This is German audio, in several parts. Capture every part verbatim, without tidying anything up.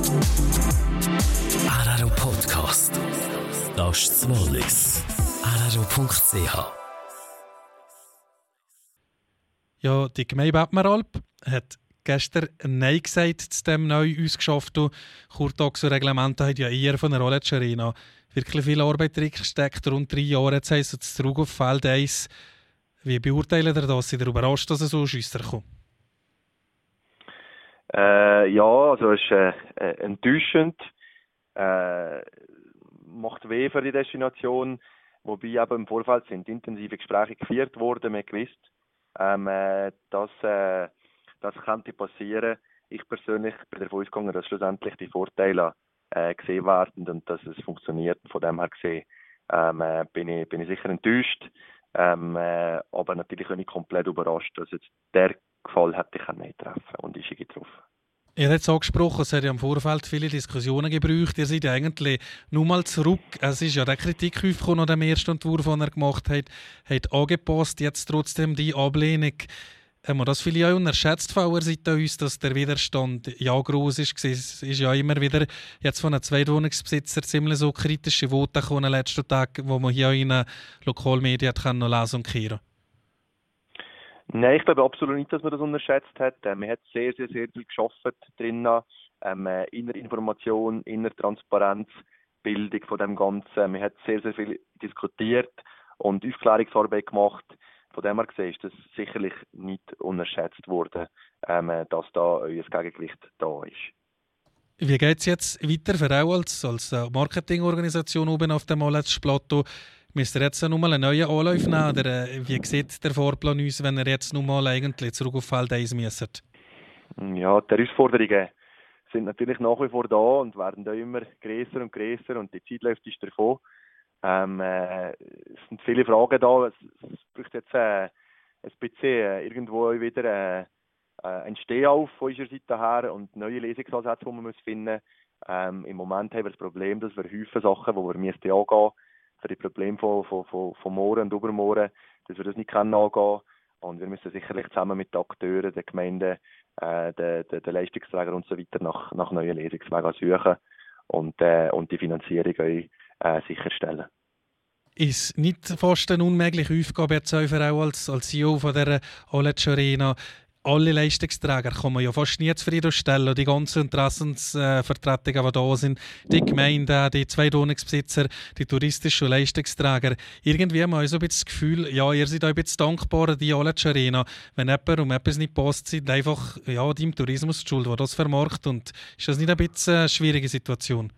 R R O Podcast. Das ist Wallis. R R O Punkt C H. Ja, die Gemeinde Bettmeralp hat gestern Nein gesagt zu dem neu ausgeschafften Kurtaxe-Reglement. Da hat ja eher von der Roletsch Arena wirklich viel Arbeit reingesteckt, rund drei Jahre. Jetzt heisst es zurück auf Feld eins. Wie beurteilen ihr das? Seid ihr überrascht, dass es so Schüsser kommt? Äh, ja, also es ist äh, äh, enttäuschend. Äh, macht weh für die Destination. Wobei eben im Vorfeld sind intensive Gespräche geführt worden. Man gewusst, ähm, äh, dass äh, das könnte passieren. Ich persönlich bin davon ausgegangen, dass schlussendlich die Vorteile äh, gesehen werden und dass es funktioniert. Von dem her gesehen ähm, äh, bin, ich, bin ich sicher enttäuscht. Ähm, äh, aber natürlich bin ich komplett überrascht, dass jetzt der Fall hätte ich nicht treffen und ist getroffen. Ihr habt es angesprochen, es hat ja im Vorfeld viele Diskussionen gebraucht. Ihr seid eigentlich nur mal zurück. Es ist ja der Kritik aufgekommen nach dem ersten Entwurf, den er gemacht hat, hat angepasst. Jetzt trotzdem die Ablehnung. Haben wir das vielleicht auch unterschätzt von eurer Seite uns, dass der Widerstand ja gross ist? Es ist ja immer wieder jetzt von einem Zweitwohnungsbesitzer ziemlich so kritische Voten gekommen in den letzten Tagen, wo man hier in den Lokalmedien noch lesen und hören. Nein, ich glaube absolut nicht, dass man das unterschätzt hat. Äh, man hat sehr, sehr, sehr viel gearbeitet drinnen. Ähm, äh, Innerinformation, Innertransparenz, Bildung von dem Ganzen. Man hat sehr, sehr viel diskutiert und Aufklärungsarbeit gemacht. Von dem her gesehen ist das sicherlich nicht unterschätzt worden, ähm, dass da euer Gegengewicht da ist. Wie geht es jetzt weiter für auch als, als Marketingorganisation oben auf dem Wallis-Plateau? Müsst ihr jetzt nochmal einen neuen Anlauf nehmen? Oder wie sieht der Fahrplan aus, wenn ihr jetzt nochmal eigentlich zurück auf Feld eins müsst? Ja, die Herausforderungen sind natürlich nach wie vor da und werden da immer grösser und grösser und die Zeit läuft uns davon. Ähm, äh, es sind viele Fragen da. Es, es braucht jetzt äh, ein bisschen äh, irgendwo wieder äh, äh, ein Stehauf von unserer Seite her und neue Lösungsansätze, die man muss finden muss. Ähm, Im Moment haben wir das Problem, dass wir Haufen Sachen, die wir müssen angehen für die Probleme von, von, von, von Mooren und Übermooren, dass wir das nicht können angehen. Und wir müssen sicherlich zusammen mit den Akteuren, den Gemeinden, äh, den, den, den Leistungsträgern und so weiter nach, nach neuen Lösungswegen suchen und, äh, und die Finanzierung auch, äh, sicherstellen. Ist nicht fast eine unmögliche Aufgabe jetzt auch als, als C E O von der Wallis Arena? Alle Leistungsträger kann man ja fast nie zufriedenstellen. Die ganzen Interessensvertretungen, die da sind, die Gemeinden, die Zweitwohnungsbesitzer, die touristischen Leistungsträger. Irgendwie haben wir so ein bisschen das Gefühl, ja, ihr seid auch ein bisschen dankbar, die Wallis Arena. Wenn jemand um etwas nicht passt, sind einfach ja, die im Tourismus die Schuld, die das vermarktet. Und ist das nicht ein bisschen eine schwierige Situation?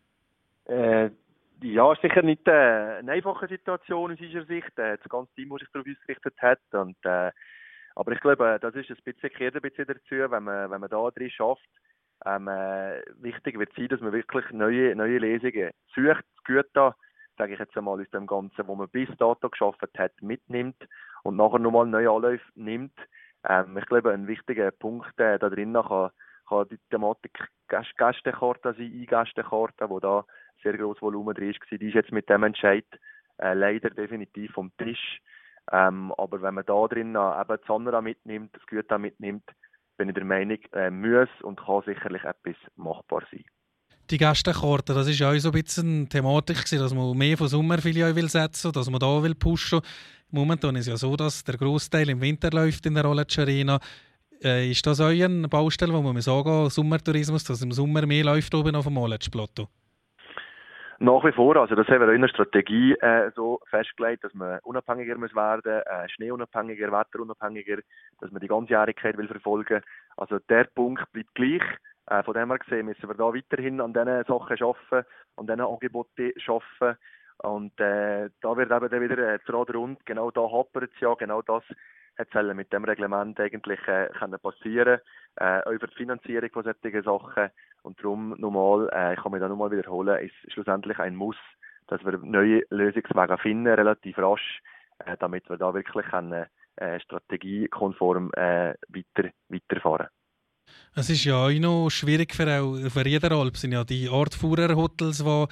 Äh, ja, ist sicher nicht äh, eine einfache Situation aus unserer Sicht. Äh, das ganze Team, das sich darauf ausgerichtet hat. Und, äh, aber ich glaube, das ist ein bisschen, gehört ein bisschen dazu, wenn man, wenn man da drin schafft. Ähm, äh, wichtig wird sein, dass man wirklich neue, neue Lesungen sucht, gut da, sage ich jetzt einmal, aus dem Ganzen, wo man bis dato geschafft hat, mitnimmt und nachher nochmal neue Anläufe nimmt. Ähm, ich glaube, ein wichtiger Punkt äh, da drin kann, kann die Thematik Gästekarte sein, Eingästekarte, wo da sehr grosses Volumen drin war, die ist jetzt mit dem Entscheid äh, leider definitiv vom Tisch. Ähm, aber wenn man da drin eben das andere mitnimmt, das Gute mitnimmt, bin ich der Meinung, äh, muss und kann sicherlich etwas machbar sein. Die Gästekarte, das war ja auch so ein bisschen eine Thematik, dass man mehr von Sommerfilet will setzen, dass man da will pushen. Momentan ist es ja so, dass der Grossteil im Winter läuft in der Wallis Arena. Äh, ist das auch eine Baustelle, wo man sagen, Sommertourismus, dass im Sommer mehr läuft oben auf dem Wallis-Plateau? Nach wie vor, also das haben wir in der Strategie äh, so festgelegt, dass man unabhängiger muss werden, äh, schneeunabhängiger, wetterunabhängiger, dass man die ganzjährigkeit will verfolgen. Also der Punkt bleibt gleich. Äh, von dem her gesehen müssen wir da weiterhin an diesen Sachen arbeiten, an diesen Angeboten arbeiten. Und äh, da wird eben dann wieder äh, das Rad rund. Genau da hapert es ja, genau das hat mit dem Reglement eigentlich äh, können passieren, äh, auch für die Finanzierung von solchen Sachen. Und darum nochmal, äh, ich kann mich da nochmal wiederholen, ist schlussendlich ein Muss, dass wir neue Lösungswege finden, relativ rasch, äh, damit wir da wirklich eine äh, strategiekonform äh, weiter, weiterfahren. Es ist ja auch noch schwierig für, auch, für jeder Alp, sind ja die Artfuhrer-Hotels, die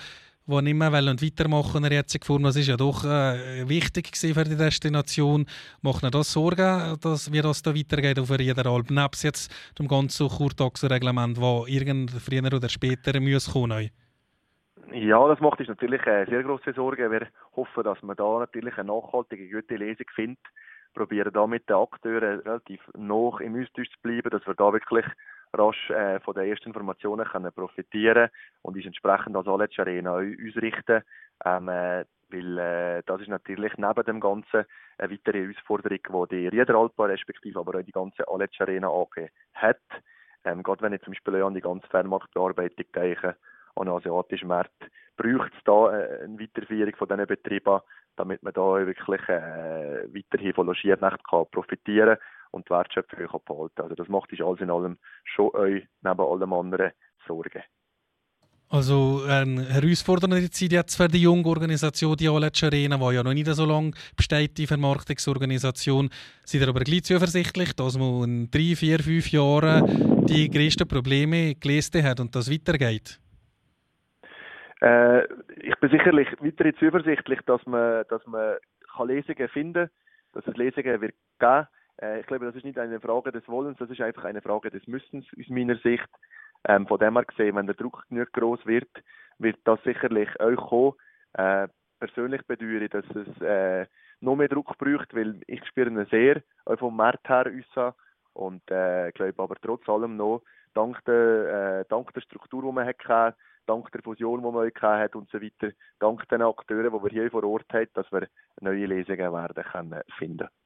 die nicht mehr wollen weitermachen in der jetzigen Form. Das ist ja doch äh, wichtig gewesen für die Destination. Macht Ihnen das Sorgen, dass, wie das da weitergeht auf jeder Alp? Nebst jetzt dem ganzen Kurtaxe-Reglement, das irgend früher oder später muss kommen. Ja, das macht uns natürlich äh, sehr grosse Sorgen. Wir hoffen, dass man da natürlich eine nachhaltige, gute Lesung findet. Probieren da mit den Akteuren relativ nah im Austausch zu bleiben, dass wir da wirklich rasch äh, von den ersten Informationen können profitieren und uns entsprechend als Aletsch Arena ausrichten. Ähm, äh, weil äh, das ist natürlich neben dem Ganzen eine weitere Herausforderung, die die Riederalpa respektive aber auch die ganze Aletsch Arena A G hat. Ähm, gerade wenn ich zum Beispiel an die ganze Fernmarktbearbeitung denke, an den asiatischen Markt, braucht es da äh, eine Weiterführung von diesen Betrieben, damit man da wirklich äh, weiterhin von Logiernächten kann profitieren und die Wertschöpfung kann behalten. Also das macht sich alles in allem schon euch neben allem anderen Sorgen. Also eine herausfordernde Zeit jetzt für die junge Organisation, die Aletsch Arena, die ja noch nicht so lange besteht, die Vermarktungsorganisation. Seid ihr aber gleich zuversichtlich, dass man in drei, vier, fünf Jahren die grössten Probleme gelöst hat und das weitergeht? Äh, ich bin sicherlich weiterhin zuversichtlich, dass man, dass man kann Lesungen finden kann, dass es Lesungen wird geben. Äh, ich glaube, das ist nicht eine Frage des Wollens, das ist einfach eine Frage des Müssens aus meiner Sicht. Ähm, von dem her gesehen, wenn der Druck genug gross wird, wird das sicherlich euch kommen. Äh, persönlich bedauere ich, dass es äh, noch mehr Druck braucht, weil ich spüre ihn sehr, auch vom Markt her raus. Und äh, glaube aber trotz allem noch, dank der, äh, dank der Struktur, die man hatte, dank der Fusion, die man hatte und so weiter, dank den Akteuren, die wir hier vor Ort haben, dass wir neue Lesungen werden können finden.